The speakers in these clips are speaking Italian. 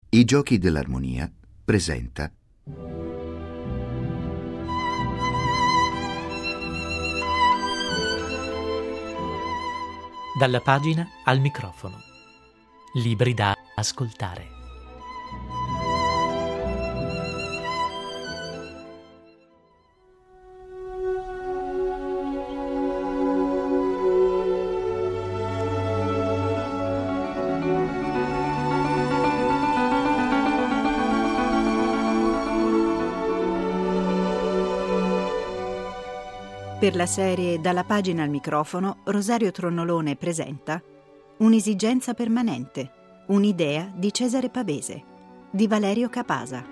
I Giochi dell'Armonia presenta Dalla pagina al microfono. Libri da ascoltare. Per la serie Dalla pagina al microfono, Rosario Tronnolone presenta Un'esigenza permanente, un'idea di Cesare Pavese, di Valerio Capasa.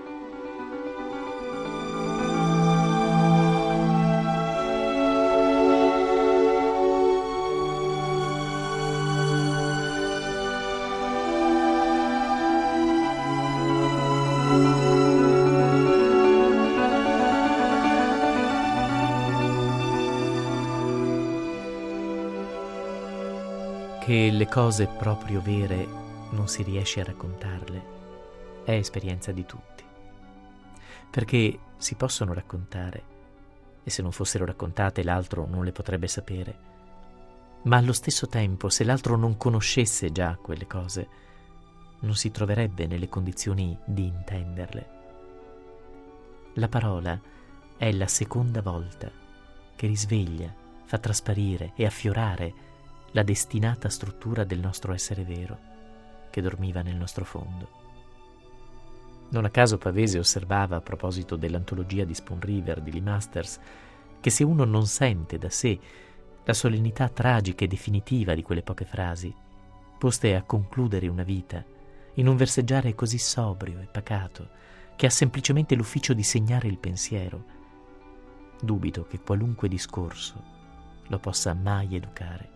Che le cose proprio vere non si riesce a raccontarle è esperienza di tutti, perché si possono raccontare e se non fossero raccontate l'altro non le potrebbe sapere, ma allo stesso tempo se l'altro non conoscesse già quelle cose non si troverebbe nelle condizioni di intenderle. La parola è la seconda volta che risveglia, fa trasparire e affiorare la destinata struttura del nostro essere vero, che dormiva nel nostro fondo. Non a caso Pavese osservava, a proposito dell'antologia di Spoon River di Lee Masters, che se uno non sente da sé la solennità tragica e definitiva di quelle poche frasi, poste a concludere una vita, in un verseggiare così sobrio e pacato, che ha semplicemente l'ufficio di segnare il pensiero, dubito che qualunque discorso lo possa mai educare.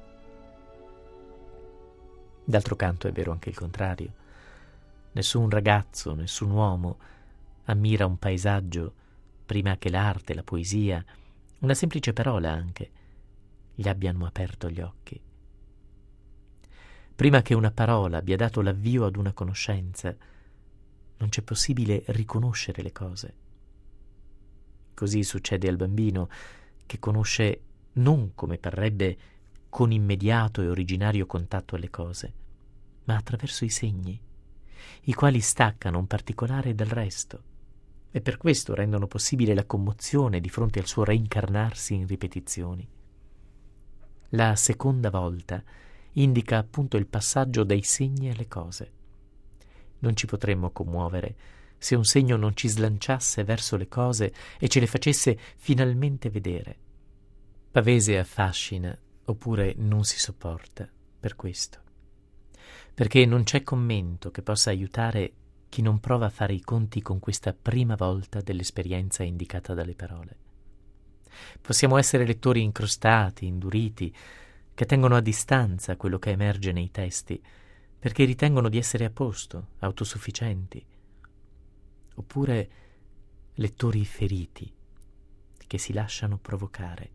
D'altro canto è vero anche il contrario. Nessun ragazzo, nessun uomo ammira un paesaggio prima che l'arte, la poesia, una semplice parola anche, gli abbiano aperto gli occhi. Prima che una parola abbia dato l'avvio ad una conoscenza, non c'è possibile riconoscere le cose. Così succede al bambino, che conosce non come parrebbe con immediato e originario contatto alle cose, ma attraverso i segni, i quali staccano un particolare dal resto e per questo rendono possibile la commozione di fronte al suo reincarnarsi in ripetizioni. La seconda volta indica appunto il passaggio dai segni alle cose. Non ci potremmo commuovere se un segno non ci slanciasse verso le cose e ce le facesse finalmente vedere. Pavese affascina, oppure non si sopporta per questo, perché non c'è commento che possa aiutare chi non prova a fare i conti con questa prima volta dell'esperienza indicata dalle parole. Possiamo essere lettori incrostati, induriti, che tengono a distanza quello che emerge nei testi, perché ritengono di essere a posto, autosufficienti, oppure lettori feriti, che si lasciano provocare.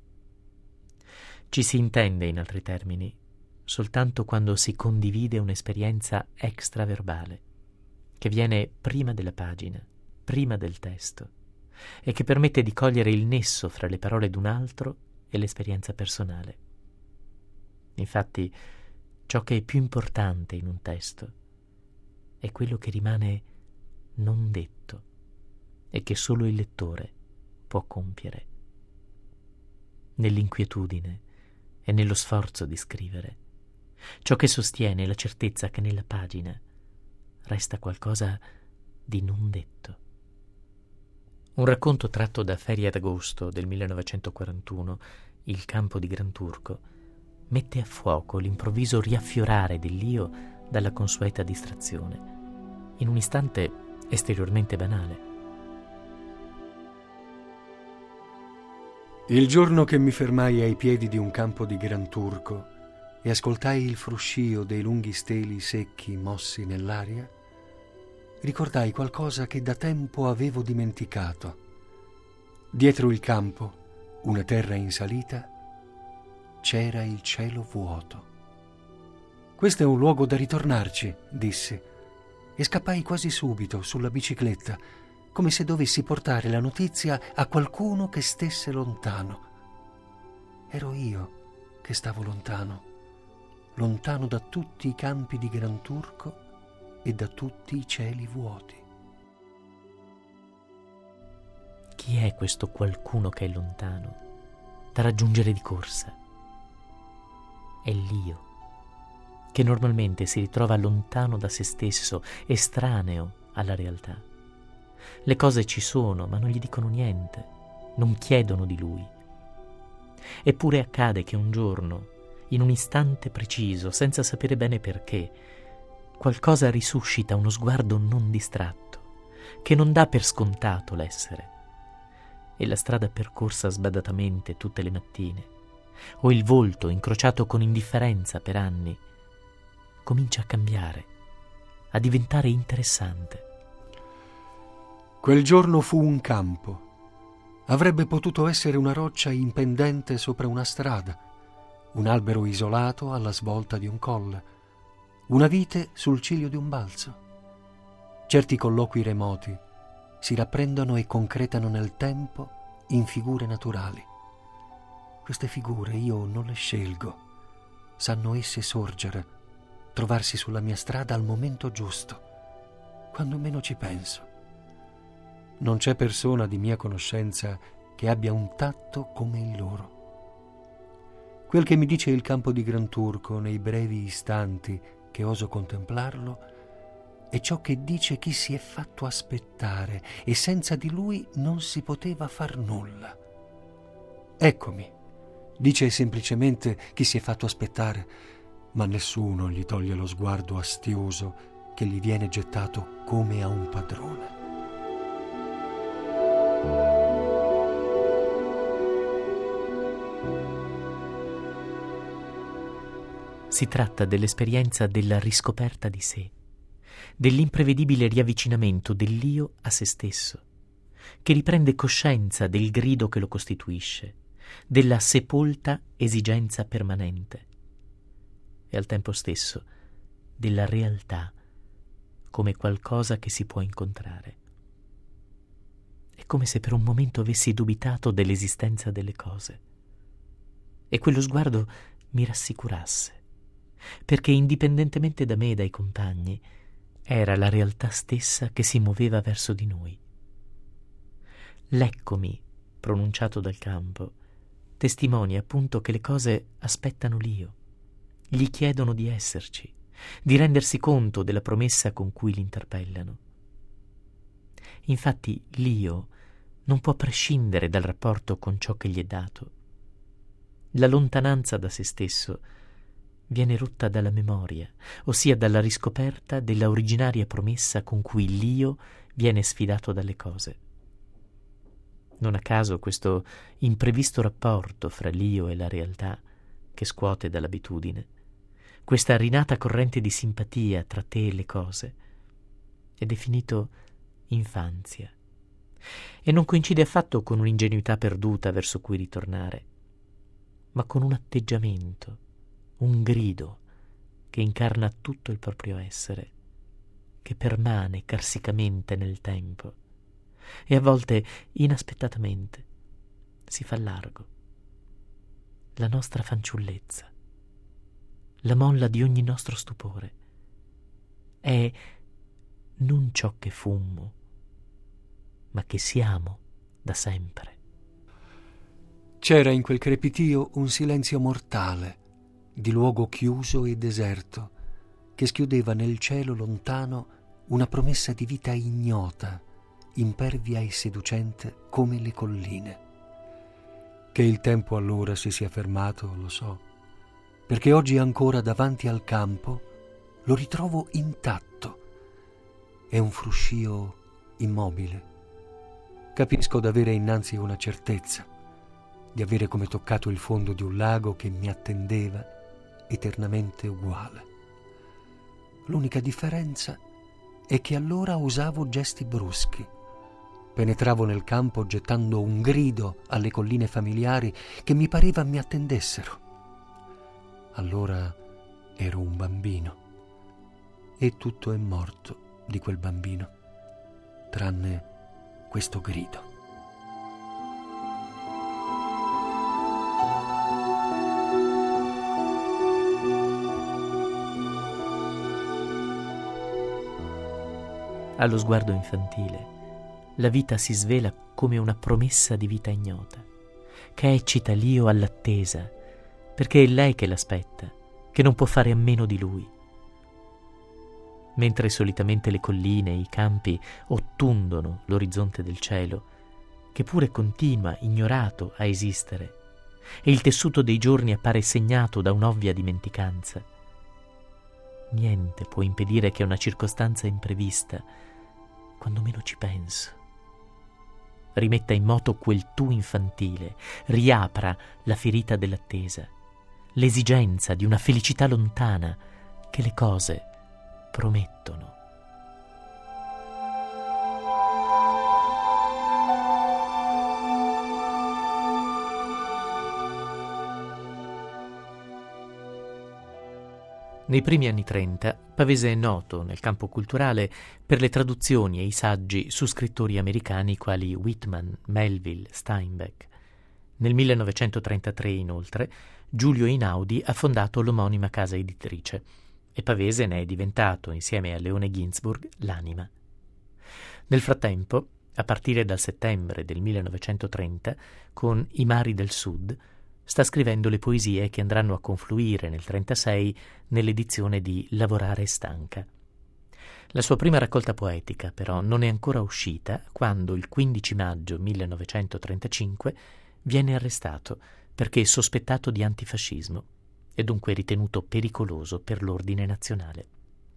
Ci si intende, in altri termini, soltanto quando si condivide un'esperienza extraverbale, che viene prima della pagina, prima del testo, e che permette di cogliere il nesso fra le parole d'un altro e l'esperienza personale. Infatti, ciò che è più importante in un testo è quello che rimane non detto e che solo il lettore può compiere. Nell'inquietudine e nello sforzo di scrivere, ciò che sostiene è la certezza che nella pagina resta qualcosa di non detto. Un racconto tratto da Ferie d'agosto del 1941, Il campo di Granturco, mette a fuoco l'improvviso riaffiorare dell'io dalla consueta distrazione, in un istante esteriormente banale. Il giorno che mi fermai ai piedi di un campo di Granturco e ascoltai il fruscio dei lunghi steli secchi mossi nell'aria, ricordai qualcosa che da tempo avevo dimenticato. Dietro il campo, una terra in salita, c'era il cielo vuoto. Questo è un luogo da ritornarci, dissi. e scappai quasi subito sulla bicicletta, come se dovessi portare la notizia a qualcuno che stesse lontano. Ero io che stavo lontano, lontano da tutti i campi di Granturco e da tutti i cieli vuoti. Chi è questo qualcuno che è lontano, da raggiungere di corsa? È l'io, che normalmente si ritrova lontano da se stesso, estraneo alla realtà. Le cose ci sono, ma non gli dicono niente, non chiedono di lui. Eppure accade che un giorno, in un istante preciso, senza sapere bene perché, qualcosa risuscita uno sguardo non distratto, che non dà per scontato l'essere. E la strada percorsa sbadatamente tutte le mattine, o il volto incrociato con indifferenza per anni, comincia a cambiare, a diventare interessante. Quel giorno fu un campo. Avrebbe potuto essere una roccia in pendente sopra una strada, un albero isolato alla svolta di un colle, una vite sul ciglio di un balzo. Certi colloqui remoti si rapprendono e concretano nel tempo in figure naturali. Queste figure io non le scelgo, sanno esse sorgere, trovarsi sulla mia strada al momento giusto, quando meno ci penso. Non c'è persona di mia conoscenza che abbia un tatto come il loro. Quel che mi dice il campo di Granturco nei brevi istanti che oso contemplarlo è ciò che dice chi si è fatto aspettare e senza di lui non si poteva far nulla. Eccomi, dice semplicemente chi si è fatto aspettare, ma nessuno gli toglie lo sguardo astioso che gli viene gettato come a un padrone. Si tratta dell'esperienza della riscoperta di sé, dell'imprevedibile riavvicinamento dell'io a se stesso, che riprende coscienza del grido che lo costituisce, della sepolta esigenza permanente e al tempo stesso della realtà come qualcosa che si può incontrare. È come se per un momento avessi dubitato dell'esistenza delle cose e quello sguardo mi rassicurasse, perché indipendentemente da me e dai compagni era la realtà stessa che si muoveva verso di noi. L'eccomi, pronunciato dal campo, testimonia appunto che le cose aspettano l'io, gli chiedono di esserci, di rendersi conto della promessa con cui li interpellano. Infatti l'io non può prescindere dal rapporto con ciò che gli è dato. La lontananza da se stesso viene rotta dalla memoria, ossia dalla riscoperta della originaria promessa con cui l'io viene sfidato dalle cose. Non a caso questo imprevisto rapporto fra l'io e la realtà che scuote dall'abitudine, questa rinata corrente di simpatia tra te e le cose, è definito infanzia e non coincide affatto con un'ingenuità perduta verso cui ritornare, ma con un atteggiamento, un grido che incarna tutto il proprio essere, che permane carsicamente nel tempo e a volte inaspettatamente si fa largo. La nostra fanciullezza, la molla di ogni nostro stupore, è non ciò che fummo, ma che siamo da sempre. C'era in quel crepitio un silenzio mortale, di luogo chiuso e deserto, che schiudeva nel cielo lontano una promessa di vita ignota, impervia e seducente come le colline. Che il tempo allora si sia fermato, lo so, perché oggi ancora davanti al campo lo ritrovo intatto. È un fruscio immobile. Capisco d'avere innanzi una certezza, di avere come toccato il fondo di un lago che mi attendeva eternamente uguale. L'unica differenza è che allora usavo gesti bruschi. Penetravo nel campo gettando un grido alle colline familiari che mi pareva mi attendessero. Allora ero un bambino e tutto è morto di quel bambino, tranne questo grido. Allo sguardo infantile, la vita si svela come una promessa di vita ignota, che eccita Lio all'attesa, perché è lei che l'aspetta, che non può fare a meno di lui. Mentre solitamente le colline e i campi ottundono l'orizzonte del cielo, che pure continua, ignorato, a esistere, e il tessuto dei giorni appare segnato da un'ovvia dimenticanza. Niente può impedire che una circostanza imprevista, quando meno ci penso, rimetta in moto quel tu infantile, riapra la ferita dell'attesa, l'esigenza di una felicità lontana che le cose promettono. Nei primi anni 30, Pavese è noto nel campo culturale per le traduzioni e i saggi su scrittori americani quali Whitman, Melville, Steinbeck. Nel 1933, inoltre, Giulio Einaudi ha fondato l'omonima casa editrice e Pavese ne è diventato, insieme a Leone Ginzburg, l'anima. Nel frattempo, a partire dal settembre del 1930, con I mari del Sud, sta scrivendo le poesie che andranno a confluire nel 1936 nell'edizione di Lavorare è stanca. La sua prima raccolta poetica, però, non è ancora uscita quando il 15 maggio 1935 viene arrestato perché è sospettato di antifascismo e dunque ritenuto pericoloso per l'ordine nazionale.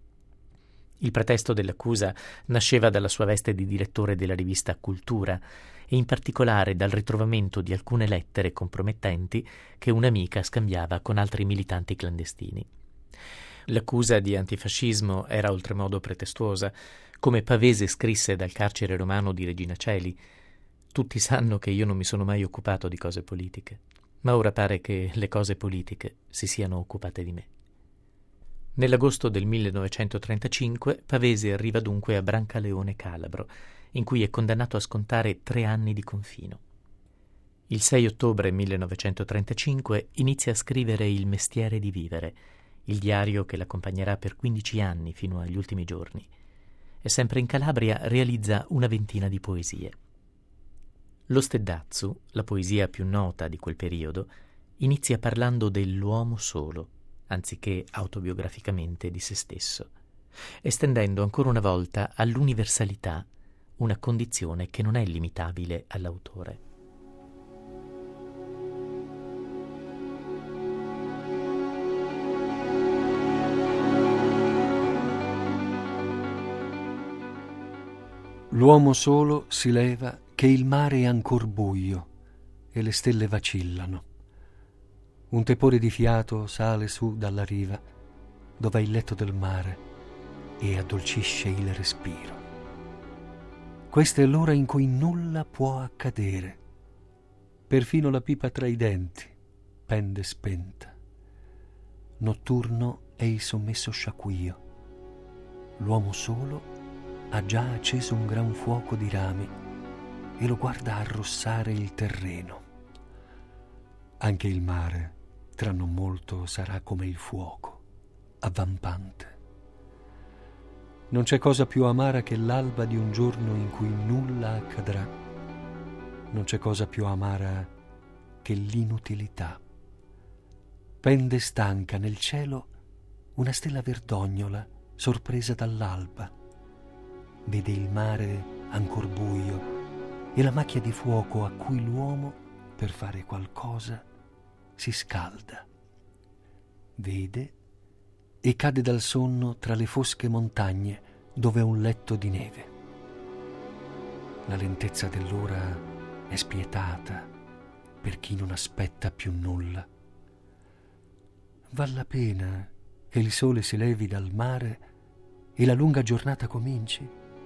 Il pretesto dell'accusa nasceva dalla sua veste di direttore della rivista Cultura e in particolare dal ritrovamento di alcune lettere compromettenti che un'amica scambiava con altri militanti clandestini. L'accusa di antifascismo era oltremodo pretestuosa, come Pavese scrisse dal carcere romano di Regina Coeli. Tutti sanno che io non mi sono mai occupato di cose politiche, ma ora pare che le cose politiche si siano occupate di me. Nell'agosto del 1935 Pavese arriva dunque a Brancaleone Calabro, in cui è condannato a scontare 3 anni di confino. Il 6 ottobre 1935 inizia a scrivere Il mestiere di vivere, il diario che l'accompagnerà per 15 anni fino agli ultimi giorni, e sempre in Calabria realizza una ventina di poesie. Lo Steddazzu, la poesia più nota di quel periodo, inizia parlando dell'uomo solo, anziché autobiograficamente di se stesso, estendendo ancora una volta all'universalità una condizione che non è limitabile all'autore. L'uomo solo si leva che il mare è ancor buio e le stelle vacillano. Un tepore di fiato sale su dalla riva, dove è il letto del mare, e addolcisce il respiro. Questa è l'ora in cui nulla può accadere. Perfino la pipa tra i denti pende spenta. Notturno è il sommesso sciacquio. L'uomo solo ha già acceso un gran fuoco di rami e lo guarda arrossare il terreno. Anche il mare tra non molto sarà come il fuoco, avvampante. Non c'è cosa più amara che l'alba di un giorno in cui nulla accadrà. Non c'è cosa più amara che l'inutilità. Pende stanca nel cielo una stella verdognola sorpresa dall'alba. Vede il mare ancor buio e la macchia di fuoco a cui l'uomo, per fare qualcosa, si scalda. Vede e cade dal sonno tra le fosche montagne dove è un letto di neve. La lentezza dell'ora è spietata per chi non aspetta più nulla. Val la pena che il sole si levi dal mare e la lunga giornata cominci.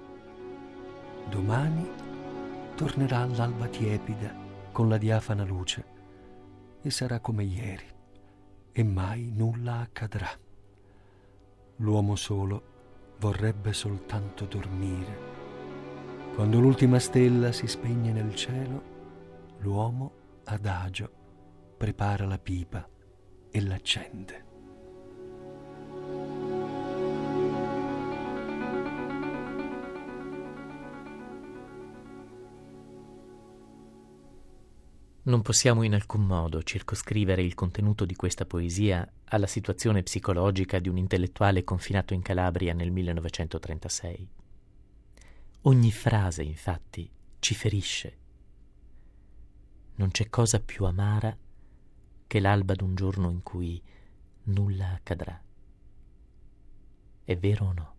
Domani tornerà l'alba tiepida con la diafana luce e sarà come ieri e mai nulla accadrà. L'uomo solo vorrebbe soltanto dormire. Quando l'ultima stella si spegne nel cielo, l'uomo adagio prepara la pipa e l'accende. Non possiamo in alcun modo circoscrivere il contenuto di questa poesia alla situazione psicologica di un intellettuale confinato in Calabria nel 1936. Ogni frase, infatti, ci ferisce. Non c'è cosa più amara che l'alba d'un giorno in cui nulla accadrà. È vero o no?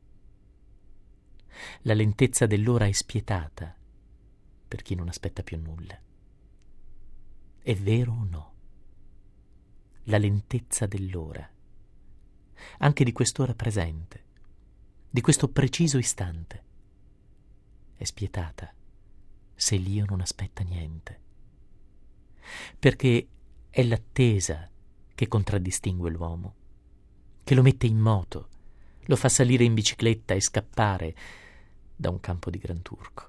La lentezza dell'ora è spietata per chi non aspetta più nulla. È vero o no? La lentezza dell'ora, anche di quest'ora presente, di questo preciso istante, è spietata se l'io non aspetta niente, perché è l'attesa che contraddistingue l'uomo, che lo mette in moto, lo fa salire in bicicletta e scappare da un campo di Granturco.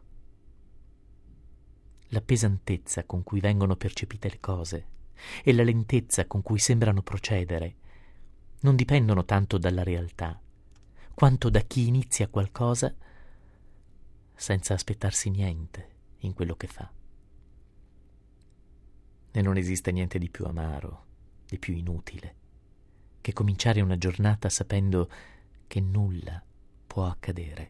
La pesantezza con cui vengono percepite le cose e la lentezza con cui sembrano procedere non dipendono tanto dalla realtà, quanto da chi inizia qualcosa senza aspettarsi niente in quello che fa. E non esiste niente di più amaro, di più inutile, che cominciare una giornata sapendo che nulla può accadere.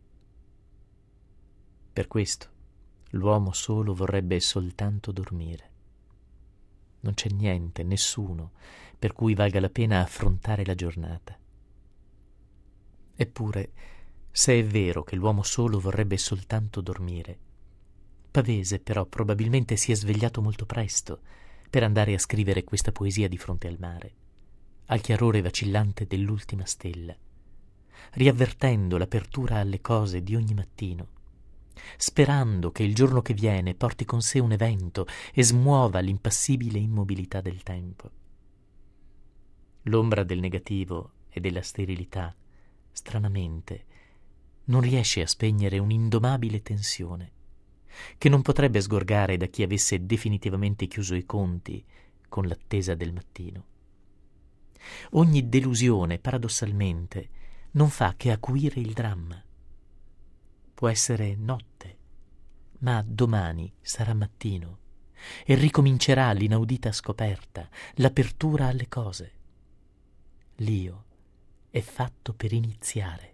Per questo l'uomo solo vorrebbe soltanto dormire. Non c'è niente, nessuno, per cui valga la pena affrontare la giornata. Eppure, se è vero che l'uomo solo vorrebbe soltanto dormire, Pavese però probabilmente si è svegliato molto presto per andare a scrivere questa poesia di fronte al mare, al chiarore vacillante dell'ultima stella, riavvertendo l'apertura alle cose di ogni mattino, sperando che il giorno che viene porti con sé un evento e smuova l'impassibile immobilità del tempo. L'ombra del negativo e della sterilità, stranamente, non riesce a spegnere un'indomabile tensione, che non potrebbe sgorgare da chi avesse definitivamente chiuso i conti con l'attesa del mattino. Ogni delusione, paradossalmente, non fa che acuire il dramma. Può essere notte, ma domani sarà mattino e ricomincerà l'inaudita scoperta, l'apertura alle cose. L'io è fatto per iniziare.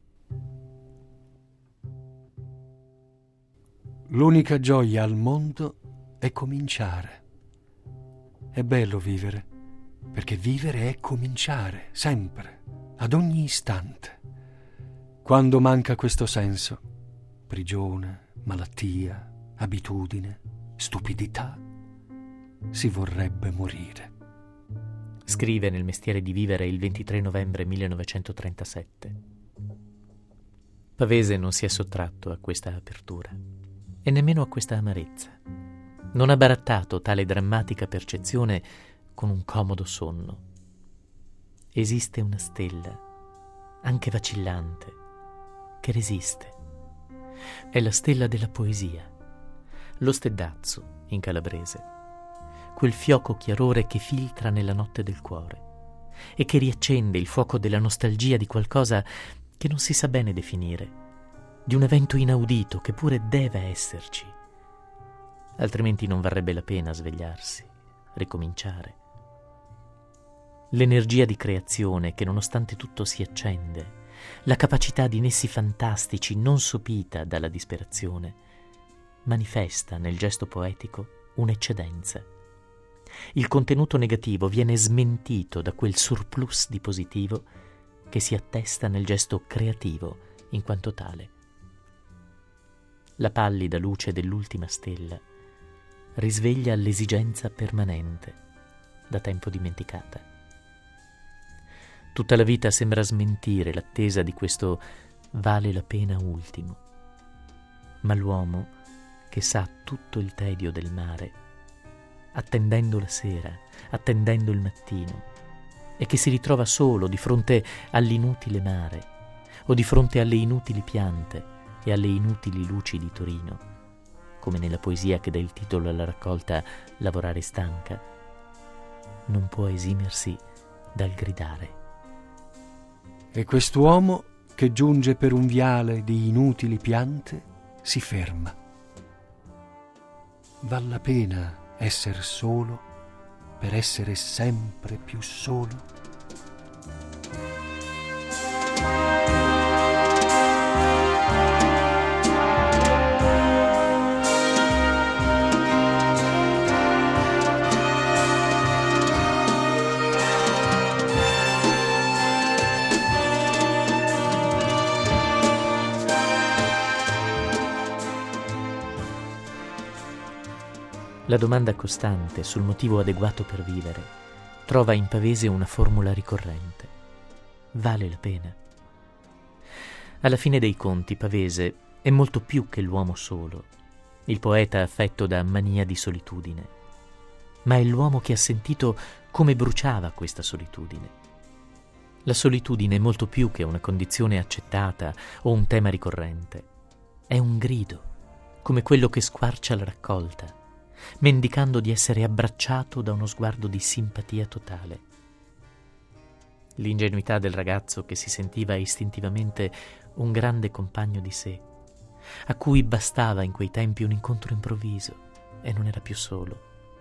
L'unica gioia al mondo è cominciare. È bello vivere, perché vivere è cominciare, sempre, ad ogni istante. Quando manca questo senso, prigione, malattia, abitudine, stupidità, si vorrebbe morire. Scrive nel Mestiere di vivere il 23 novembre 1937. Pavese non si è sottratto a questa apertura e nemmeno a questa amarezza. Non ha barattato tale drammatica percezione con un comodo sonno. Esiste una stella, anche vacillante, che resiste. È la stella della poesia, lo steddazzo in calabrese, quel fioco chiarore che filtra nella notte del cuore e che riaccende il fuoco della nostalgia di qualcosa che non si sa bene definire, di un evento inaudito che pure deve esserci, altrimenti non varrebbe la pena svegliarsi, ricominciare. L'energia di creazione che nonostante tutto si accende, la capacità di nessi fantastici non sopita dalla disperazione, manifesta nel gesto poetico un'eccedenza. Il contenuto negativo viene smentito da quel surplus di positivo che si attesta nel gesto creativo in quanto tale. La pallida luce dell'ultima stella risveglia l'esigenza permanente, da tempo dimenticata. Tutta la vita sembra smentire l'attesa di questo vale la pena ultimo, ma l'uomo, che sa tutto il tedio del mare, attendendo la sera, attendendo il mattino, e che si ritrova solo di fronte all'inutile mare, o di fronte alle inutili piante e alle inutili luci di Torino, come nella poesia che dà il titolo alla raccolta Lavorare stanca, non può esimersi dal gridare. E quest'uomo che giunge per un viale di inutili piante si ferma. Val la pena esser solo per essere sempre più solo? La domanda costante sul motivo adeguato per vivere trova in Pavese una formula ricorrente. Vale la pena? Alla fine dei conti, Pavese è molto più che l'uomo solo, il poeta affetto da mania di solitudine, ma è l'uomo che ha sentito come bruciava questa solitudine. La solitudine è molto più che una condizione accettata o un tema ricorrente. È un grido, come quello che squarcia la raccolta, mendicando di essere abbracciato da uno sguardo di simpatia totale. L'ingenuità del ragazzo che si sentiva istintivamente un grande compagno di sé, a cui bastava in quei tempi un incontro improvviso e non era più solo.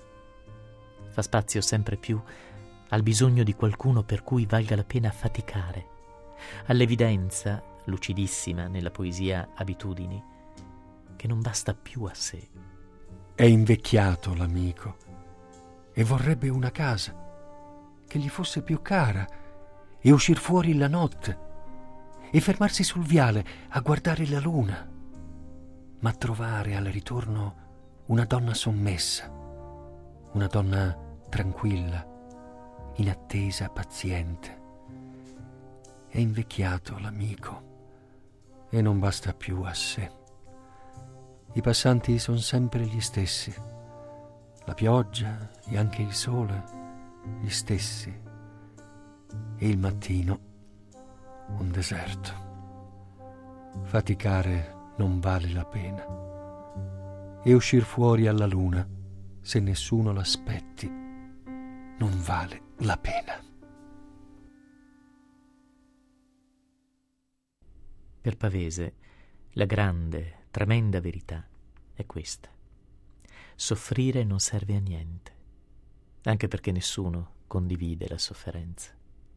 Fa spazio sempre più al bisogno di qualcuno per cui valga la pena faticare, all'evidenza, lucidissima nella poesia Abitudini, che non basta più a sé. È invecchiato l'amico e vorrebbe una casa che gli fosse più cara e uscir fuori la notte e fermarsi sul viale a guardare la luna, ma trovare al ritorno una donna sommessa, una donna tranquilla, in attesa, paziente. È invecchiato l'amico e non basta più a sé. I passanti sono sempre gli stessi, la pioggia e anche il sole gli stessi, e il mattino un deserto. Faticare non vale la pena e uscir fuori alla luna, se nessuno l'aspetti, non vale la pena. Per Pavese, la grande, tremenda verità è questa: soffrire non serve a niente, anche perché nessuno condivide la sofferenza.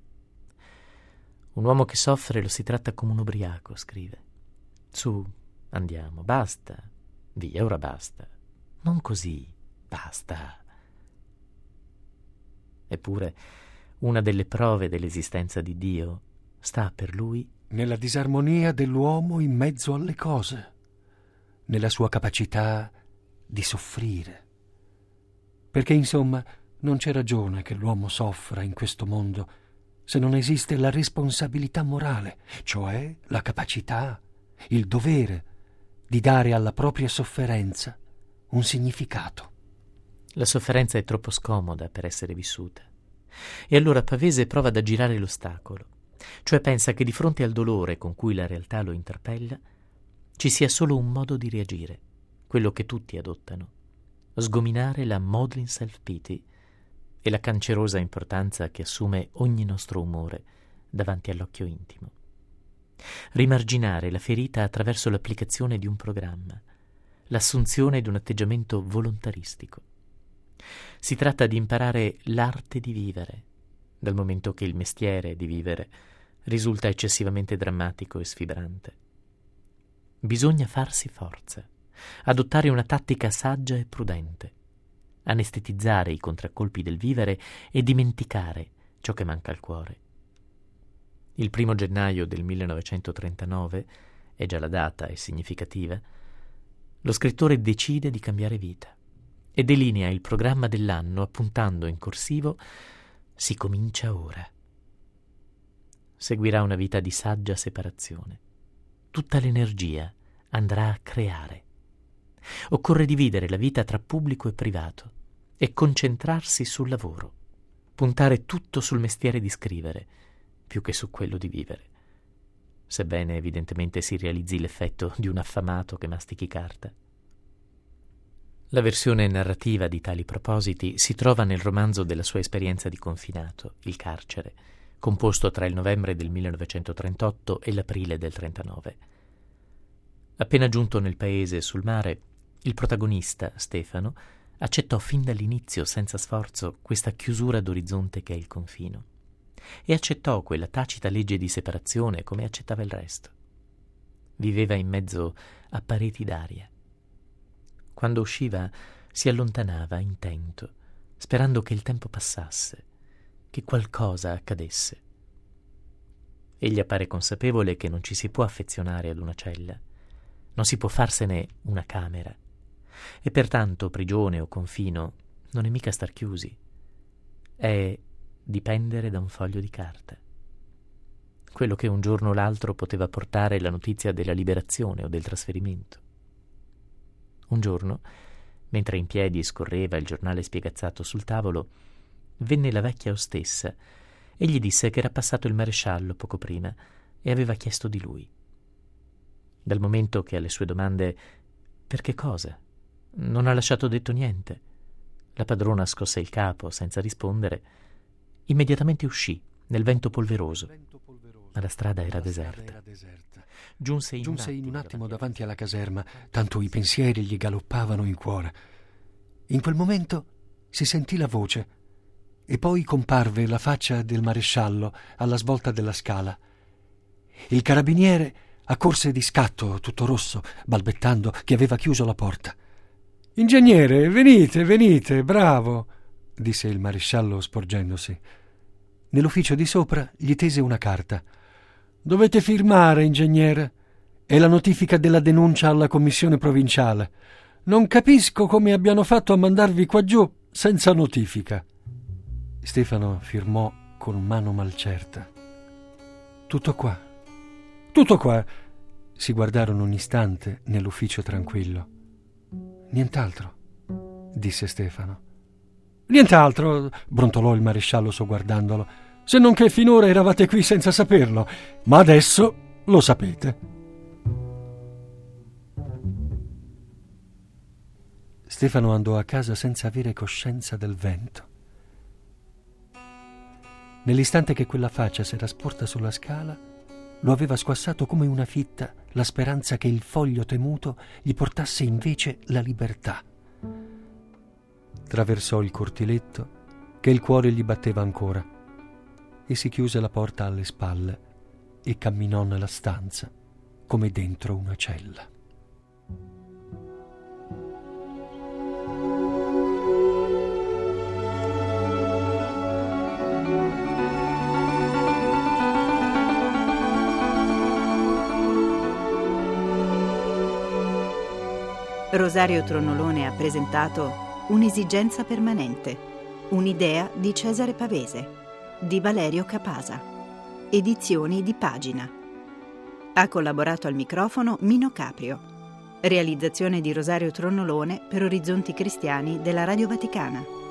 Un uomo che soffre lo si tratta come un ubriaco, scrive. Su, andiamo, basta, via, ora basta. Non così, basta. Eppure, una delle prove dell'esistenza di Dio sta per lui nella disarmonia dell'uomo in mezzo alle cose, nella sua capacità di soffrire. Perché, insomma, non c'è ragione che l'uomo soffra in questo mondo se non esiste la responsabilità morale, cioè la capacità, il dovere di dare alla propria sofferenza un significato. La sofferenza è troppo scomoda per essere vissuta. E allora Pavese prova ad aggirare l'ostacolo, cioè pensa che di fronte al dolore con cui la realtà lo interpella ci sia solo un modo di reagire, quello che tutti adottano: sgominare la maudlin self-pity e la cancerosa importanza che assume ogni nostro umore davanti all'occhio intimo. Rimarginare la ferita attraverso l'applicazione di un programma, l'assunzione di un atteggiamento volontaristico. Si tratta di imparare l'arte di vivere, dal momento che il mestiere di vivere risulta eccessivamente drammatico e sfibrante. Bisogna farsi forza, adottare una tattica saggia e prudente, anestetizzare i contraccolpi del vivere e dimenticare ciò che manca al cuore. Il 1 gennaio del 1939, è già la data, è significativa, lo scrittore decide di cambiare vita e delinea il programma dell'anno appuntando in corsivo: si comincia ora. Seguirà una vita di saggia separazione. Tutta l'energia andrà a creare. Occorre dividere la vita tra pubblico e privato e concentrarsi sul lavoro, puntare tutto sul mestiere di scrivere più che su quello di vivere. sebbene evidentemente si realizzi l'effetto di un affamato che mastichi carta. La versione narrativa di tali propositi si trova nel romanzo della sua esperienza di confinato, Il carcere, composto tra il novembre del 1938 e l'aprile del 1939. Appena giunto nel paese sul mare, il protagonista, Stefano, accettò fin dall'inizio, senza sforzo, questa chiusura d'orizzonte che è il confino, e accettò quella tacita legge di separazione come accettava il resto. Viveva in mezzo a pareti d'aria. Quando usciva si allontanava intento, sperando che il tempo passasse, che qualcosa accadesse. Egli appare consapevole che non ci si può affezionare ad una cella, non si può farsene una camera, e pertanto prigione o confino non è mica star chiusi, è dipendere da un foglio di carta. Quello che un giorno o l'altro poteva portare la notizia della liberazione o del trasferimento. Un giorno, mentre in piedi scorreva il giornale spiegazzato sul tavolo, venne la vecchia ostessa e gli disse che era passato il maresciallo poco prima e aveva chiesto di lui. Dal momento che alle sue domande «Per che cosa?» non ha lasciato detto niente, la padrona scosse il capo senza rispondere. Immediatamente uscì nel vento polveroso, ma la strada era deserta. Giunse in un attimo davanti alla caserma, tanto i pensieri gli galoppavano in cuore. In quel momento si sentì la voce e poi comparve la faccia del maresciallo alla svolta della scala. Il carabiniere accorse di scatto, tutto rosso, balbettando che aveva chiuso la porta. «Ingegnere, venite, bravo», disse il maresciallo sporgendosi. Nell'ufficio di sopra gli tese una carta. «Dovete firmare, ingegnere. È la notifica della denuncia alla commissione provinciale. Non capisco come abbiano fatto a mandarvi qua giù senza notifica». Stefano firmò con mano malcerta. Tutto qua. Si guardarono un istante nell'ufficio tranquillo. «Nient'altro», disse Stefano. «Nient'altro», brontolò il maresciallo sogguardandolo, «se non che finora eravate qui senza saperlo, ma adesso lo sapete». Stefano andò a casa senza avere coscienza del vento. Nell'istante che quella faccia s'era sporta sulla scala, lo aveva squassato come una fitta la speranza che il foglio temuto gli portasse invece la libertà. Traversò il cortiletto, che il cuore gli batteva ancora, e si chiuse la porta alle spalle e camminò nella stanza come dentro una cella. Rosario Tronnolone ha presentato Un'esigenza permanente, un'idea di Cesare Pavese, di Valerio Capasa, edizioni di Pagina. Ha collaborato al microfono Mino Caprio. Realizzazione di Rosario Tronnolone per Orizzonti Cristiani della Radio Vaticana.